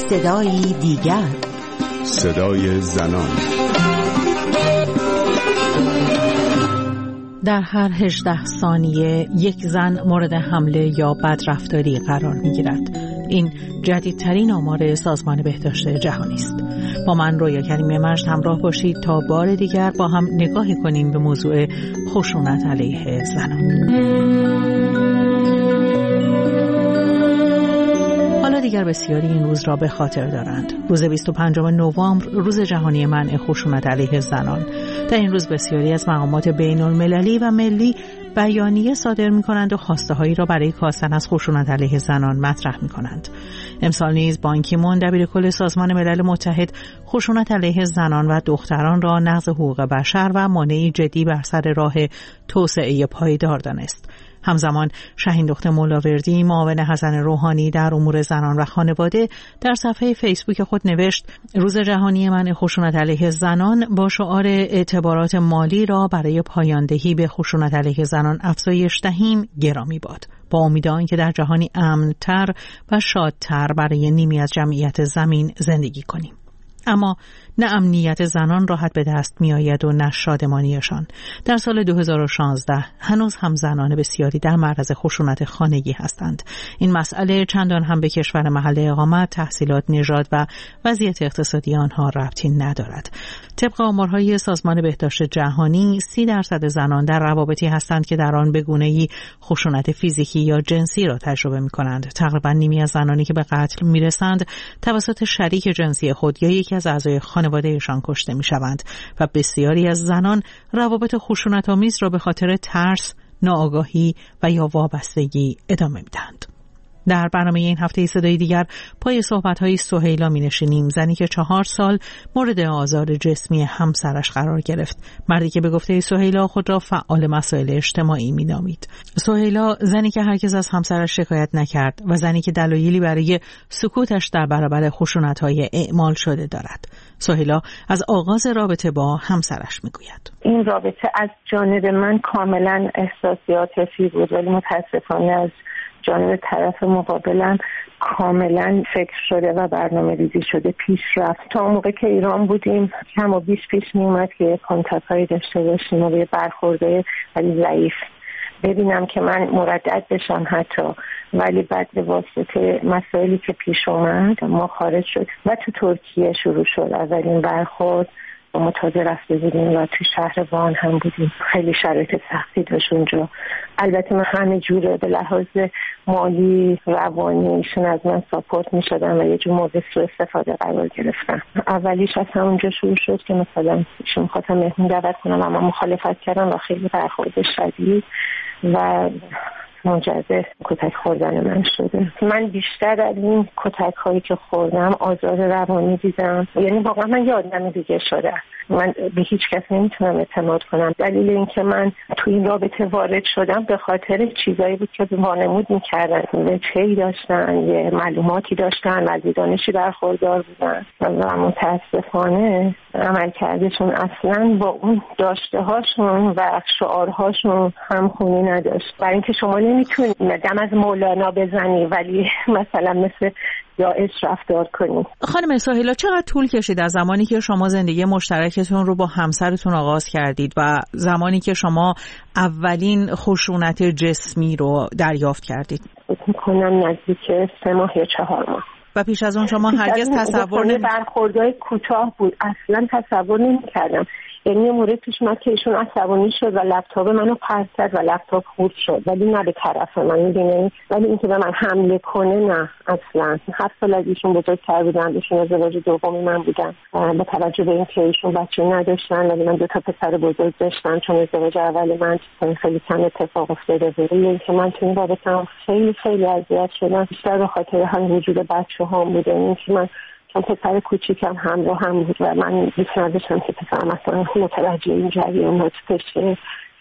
صدایی دیگر، صدای زنان. در هر 18 ثانیه یک زن مورد حمله یا بدرفتاری قرار می‌گیرد. این جدیدترین آمار سازمان بهداشت جهانی است. با من رویا کریمی مجد همراه باشید تا بار دیگر با هم نگاهی کنیم به موضوع خشونت علیه زنان. حالا دیگر بسیاری این روز را به خاطر دارند. روز 25 نوامبر روز جهانی منع خشونت علیه زنان. در این روز بسیاری از مقامات بین‌المللی و ملی بیانیه صادر می‌کنند و خواسته‌هایی را برای کاستن از خشونت علیه زنان مطرح می‌کنند. امسال نیز بان کی مون دبیرکل سازمان ملل متحد خشونت علیه زنان و دختران را نقض حقوق بشر و مانعی جدی بر سر راه توسعه پایدار دانست. همزمان شاهین دختر مولاوردی معاون حسن روحانی در امور زنان و خانواده در صفحه فیسبوک خود نوشت: روز جهانی منع خشونت علیه زنان با شعار اعتبارات مالی را برای پایاندهی به خشونت علیه زنان افزایش دهیم گرامی باد، با امید آنکه در جهانی امن‌تر و شادتر برای نیمی از جمعیت زمین زندگی کنیم. اما نه امنیت زنان راحت به دست می آید و نه شادمانیشان. در سال 2016 هنوز هم زنان بسیاری در معرض خشونت خانگی هستند. این مسئله چندان هم به کشور محل اقامت، تحصیلات، نژاد و وضعیت اقتصادی آنها ربطی ندارد. طبق آمارهای سازمان بهداشت جهانی 30% زنان در روابطی هستند که در آن به گونه‌ای خشونت فیزیکی یا جنسی را تجربه می کنند. تقریبا نیمی از زنانی که به قتل می رسند توسط شریک جنسی خود یا یکی از اعضای خانوادهشان کشته می شوند و بسیاری از زنان روابط خشونت‌آمیز را به خاطر ترس، ناآگاهی و یا وابستگی ادامه می دهند. در برنامه این هفته صدای دیگر پای صحبت‌های سهیلا می‌نشینیم، زنی که 4 سال مورد آزار جسمی همسرش قرار گرفت. مردی که به گفته سهیلا خود را فعال مسائل اجتماعی می‌نامید. سهیلا زنی که هرگز از همسرش شکایت نکرد و زنی که دلایلی برای سکوتش در برابر خشونت‌های اعمال شده دارد. سهیلا از آغاز رابطه با همسرش می‌گوید: این رابطه از جانب من کاملاً احساسی عاطفی بود، ولی متأسفانه از جانب طرف مقابلم کاملا فکر شده و برنامه ریزی شده پیش رفت. تا موقع که ایران بودیم کم و بیش پیش می اومد که کنتاکت‌هایی داشته باشیم و به برخورده ولی ضعیف ببینم که من مردد بشم حتی، ولی بعد به واسطه مسائلی که پیش اومد ما خارج شد و تو ترکیه شروع شد اولین برخورد. ما تازه رفته بودیم و تو شهر وان هم بودیم. خیلی شرایط سختی داشت اونجا. البته من همه جوره به لحاظ مالی، روانی ایشون از من ساپورت می شدن و یه جور مورد سوء استفاده قرار گرفتن. اولیش از همونجا شروع شد که مثلا ایشون خواستم مهمون دعوت کنم و من مخالفت کردم و خیلی برخورد شدید و منجر کتک خوردن من شده. من بیشتر از این کتک هایی که خوردم آزار روانی دیدم. یعنی واقعا من یه آدم دیگه شدم. من به هیچ کس نمیتونم اعتماد کنم. دلیل این که من توی این رابطه وارد شدم به خاطر چیزایی بود که وانمود میکردن، وجهی داشتن، یه معلوماتی داشتن، وزیدانشی برخوردار بودن و متاسفانه عملکردشون اصلا با اون داشته هاشون و شعارهاشون همخونی نداشت. برای اینکه شما نمیتونید دم از مولانا بزنی ولی مثلا مثل داعش رفتار کنید. خانم سهیلا، چقدر طول کشید از زمانی که شما زندگی مشترکتون رو با همسرتون آغاز کردید و زمانی که شما اولین خشونت جسمی رو دریافت کردید؟ فکر می‌کنم نزدیک 3 ماه یا 4 ماه. و پیش از اون شما هرگز تصور برخوردهای کوتاه بود، اصلا تصور نمی‌کردم. یعنی یه مورد پیش اومد که ایشون عصبانی شد و لپتاپ منو پرت کرد و لپتاپ خورد شد، ولی نه به طرف من، می‌دونی، ولی اینکه به من حمله کنه نه اصلا. 7 سال از ایشون بزرگتر بودم، ایشون ازدواج دومی من بودن. با توجه به اینکه ایشون بچه نداشتن ولی من 2 تا پسر بزرگ داشتم، چون ازدواج اول من خیلی کم اتفاق افتاده بود. اینکه من تو این رابطه خیلی اذیت شدم، بیشتر به خاطر هم وجود بچه‌هام بوده. اینکه من چون پسر کوچیکم همراه هم بود و من دوست نداشتم که پسرم اصلا متوجه این جریانات بشه،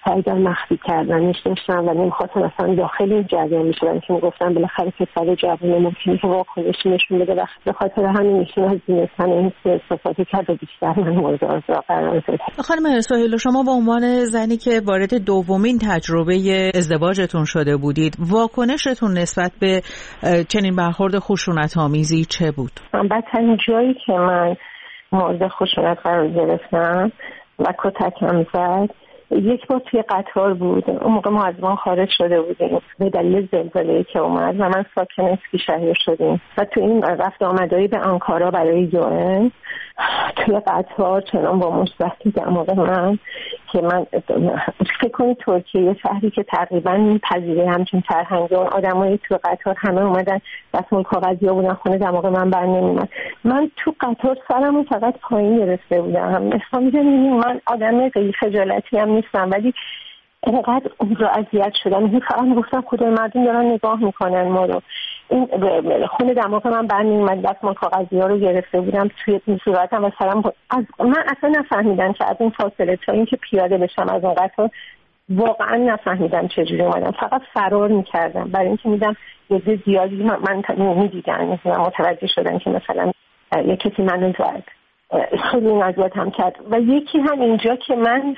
سعی در مخفی کردنش داشتم و نمیخواستم اصلا داخل این جریان میشدم که میگفتم بالاخره پسر جوان ممکنه که واکنشی نشون بده و به خاطر همین ایشون از دونستن این استفاده کرد و بیشتر من مورد آزار قرار داد. خانم سهیلا، شما به عنوان زنی که وارد دومین تجربه ازدواجتون شده بودید، واکنشتون نسبت به چنین برخورد خشونت‌آمیزی چه بود؟ بدترین جایی که من مورد خشونت قرار گرفتم و کتکم زد یک بار توی قطار بود. اون موقع ما از وان خارج شده بودیم به دلیل زلزله‌ای که اومد و من ساکن اسکیشهیر شدیم و تو این رفت آمدایی به آنکارا برای UN توی قطار چنان با مشبهتی در موقع من که من فکر کنید ترکیه یه شهری که تقریبا میپذیره همچین فرهنگی و آدمایی تو قطار همه اومدن دستمال کاغذی ها بودن خونه در موقع من برنمی‌اومد. من تو قطار سرمو فقط پایین گرفته بودم. مثلا می‌دونید من آدم خیلی خجالتی هم نیستم ولی اینقدر اونجا اذیت شدم. این فقط گفتم خدای مردم دارن نگاه میکنن ما رو. این خونه دماغ من برنمی‌اومد. دستمال کاغذی ها رو گرفته بودم توی صورتم و سرم من اصلا نفهمیدم که از این فاصله تا اینکه پیاده بشم از اون قطار واقعا نفهمیدم چجوری اومدم. فقط فرار میکردم برای اینکه میدم یه زیادی من میدیدم مثلا متوجه شدن که مثلا یه کسی منو زد. خیلی اذیت هم کرد و یکی هم اینجا که من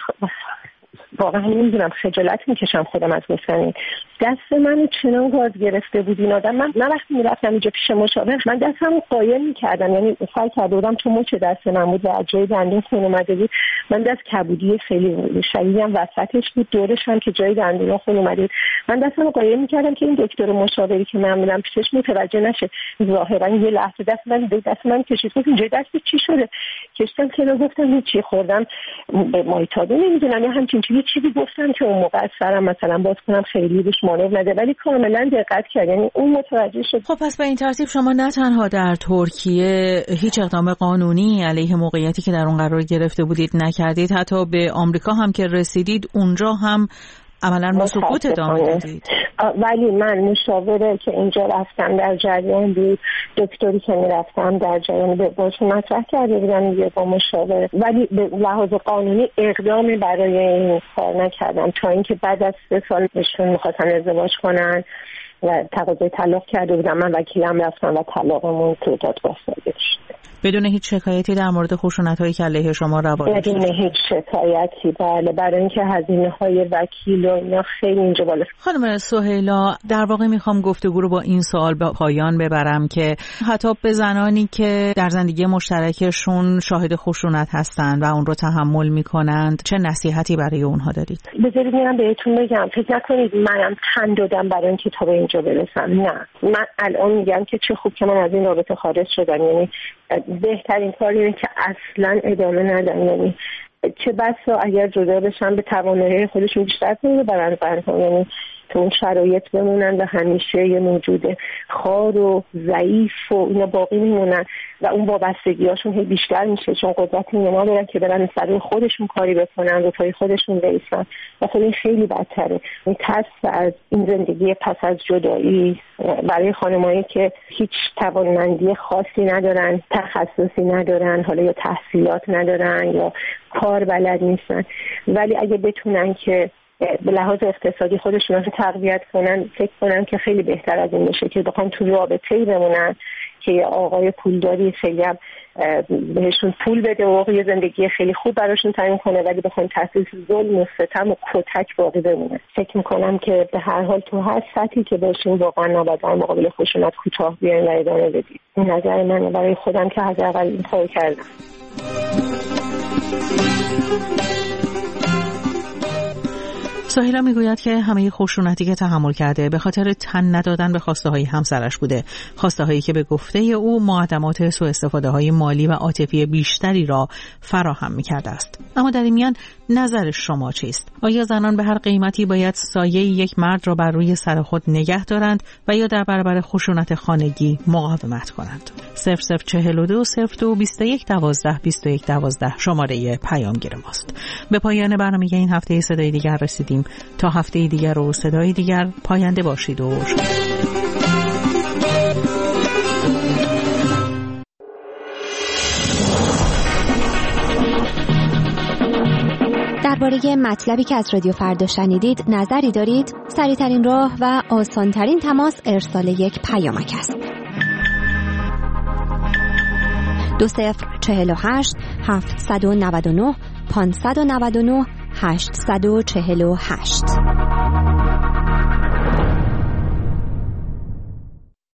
واقعا نمیدونم خجالت میکشم خودم از گفتن دست منو چنان گاز گرفته بود این آدم. من وقتی میرفتم اینجا پیش مشاور من دستمو قایم میکردم، یعنی سعی کرده بودم تو مچ دست من بود و از جای دندون خون اومده بود. من دست کبودی خیلی شدیدی هم وسطش بود، دورش هم که جای دندون خون اومده بود. من دستمو قایم میکردم که این دکتر مشاوری که من میرم پیشش متوجه نشه. ظاهرا یه لحظه دست من کشید گفت اینجا دست چی شده؟ کشتم که گفتم هیچی خوردم به مایتابه نمیدونم یا همچین چیزی گفتم که اون موقع از سرم مثلا باز کنم خیلی روش مانور نده ولی کاملا دقت کرد، یعنی اون متوجه شد. خب پس به این ترتیب شما نه تنها در ترکیه هیچ اقدام قانونی علیه موقعیتی که در اون قرار گرفته بودید نکردید، حتی به آمریکا هم که رسیدید اونجا هم عملا با سکوت ادامه دادید. ولی من مشاوره که اینجا رفتم در جریان بود، دکتری که میرفتم در جریان باشون مطرح کرده بودم دیگه با مشاوره، ولی به لحاظ قانونی اقدامی برای این کار نکردم تا اینکه بعد از 3 سال بهشون میخواستن ازدواج کنن و تقاضای طلاق کرده بودم. من وکیلم رفتم و طلاقمون تو دادگاه صادر شد بدون هیچ شکایتی در مورد خشونت‌هایی که علیه شما روانه شد. بدون هیچ شکایتی، بله، برای اینکه هزینه‌های وکیل و اینا خیلی اینجا بالا. خانم سهیلا، در واقع میخوام گفتگو رو با این سوال به پایان ببرم که حتی به زنانی که در زندگی مشترکشون شاهد خشونت هستند و اون رو تحمل میکنند چه نصیحتی برای اونها دارید؟ بذارید من بهتون بگم، فکر نکنید منم تن دادم برای اینکه تا به اینجا برسم. نه، من الان میگم که چه خوب که من از این رابطه خارج شدم. یعنی بهترین کاری اینه که اصلا ادامه ندم. یعنی چه بسا اگر جدا بشن به توانایی خودشون بیشتر کنه برن زنها، یعنی تو اون شرایط بمونن و همیشه یه موجود خار و ضعیف و اینا باقی میمونن و اون وابستگی‌هاشون هی بیشتر میشه چون قدرتی ندارن که برن سر خودشون کاری بکنن و پای خودشون بیستن و خب این خیلی بدتره. این ترس از این زندگی پس از جدایی برای خانمایی که هیچ توانمندی خاصی ندارن، تخصصی ندارن، حالا یا تحصیلات ندارن یا کار بلد نیستن، ولی اگه بتونن که به لحاظ اقتصادی خودشون رو تقویت کنن، فکر کنن که خیلی بهتر از این بشه که بخوان تو رابطه‌ای بمونن که یه آقای پولداری خیلی هم بهشون پول بده و یه زندگی خیلی خوب براشون تعیین کنه، ولی بخوان تحت ظلم و ستم و کتک باقی بمونن. فکر میکنم که به هر حال تو هر سطحی که باشیم واقعا نباید در مقابل خشونت کوتاه بیاین و ادامه بدید. این نظر منه برای خودم که حداقل این کارو کردم. سهیلا میگوید که همه خشونتی که تحمل کرده به خاطر تن ندادن به خواسته های همسرش بوده، خواسته هایی که به گفته او معدمات سوء استفاده های مالی و عاطفی بیشتری را فراهم میکرده است. اما در این میان نظر شما چیست؟ آیا زنان به هر قیمتی باید سایه یک مرد را بر روی سر خود نگه دارند و یا در برابر خشونت خانگی مقاومت کنند؟ 0042 02 21 12 21 12 شماره پیامگیر ماست. به پایان برنامه این هفته صدای دیگر رسیدیم. تا هفته دیگر و صدای دیگر، پاینده باشید و درباره درباره مطلبی که از رادیو فردا شنیدید نظری دارید؟ سریع‌ترین راه و آسان‌ترین تماس ارسال یک پیامک است. 2048 799 599 848